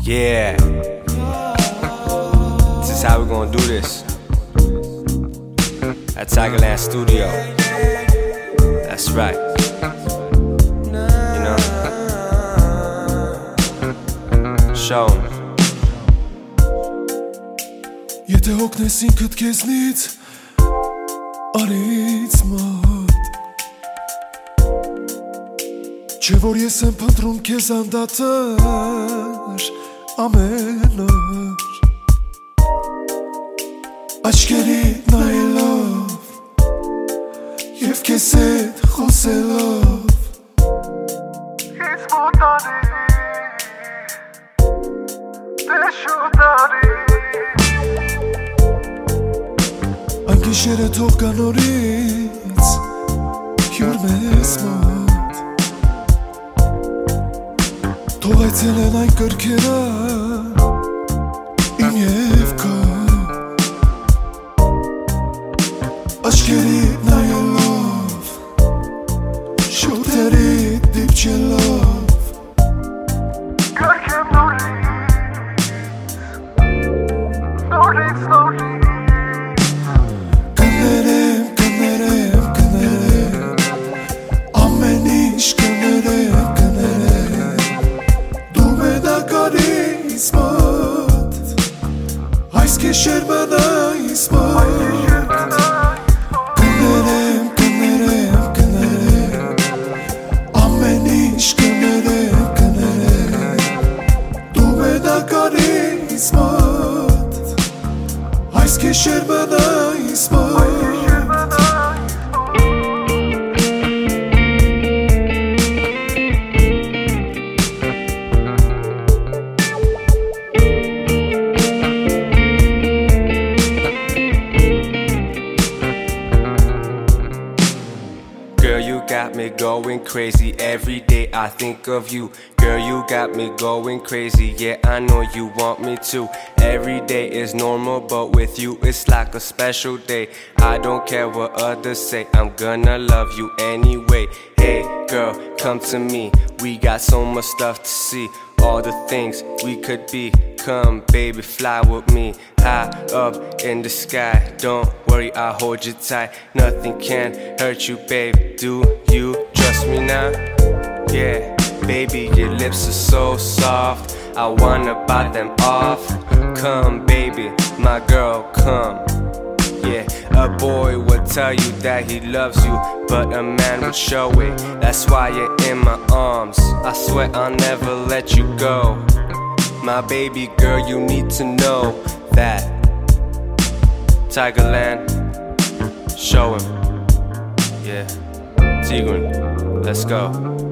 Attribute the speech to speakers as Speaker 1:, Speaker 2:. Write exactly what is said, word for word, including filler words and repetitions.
Speaker 1: Yeah, this is how we're gonna do this at Tigerland Studio. That's right. You know, show 'em.
Speaker 2: Եթե հոգնես ինքդ քեզնից, արից մոտ Չէ որ ես եմ փնտրում քեզ անդադար ամեն օր Աչքերի նայելով և քեզ հետ խոսելով Ես մոտանի դե շուտ արի Այն գիշերը թող գա նորից հյուր մեզ մոտ Թող այցելեն այն կրքերը իմ և քո Աչքերի նայելով շուտերի դիպչելով Կրքեմ նորից նորից նորից Այս կեշեր մնայիս մոտ Կներեմ, կներեմ, կներեմ Ամեն ինչ կներեմ, կներեմ Դու մենակարիս մոտ Այս կեշեր մնայիս մոտ
Speaker 1: Girl, you got me going crazy. Every day I think of you. Girl, you got me going crazy. Yeah, I know you want me to. Every day is normal, but with you it's like a special day. I don't care what others say, I'm gonna love you anyway. Hey girl, come to me. We got so much stuff to see. All the things we could be. Come baby, fly with me. High up in the sky. Don't worry, I'll hold you tight. Nothing can hurt you, babe. Do you trust me now? Yeah, baby, your lips are so soft. I wanna bite them off. Come baby, my girl, come. Yeah, a boy would tell you that he loves you, but a man would show it. That's why you're in my arms. I swear I'll never let you go. My baby girl, you need to know that Tigerland, show him. Yeah, Tigran, let's go.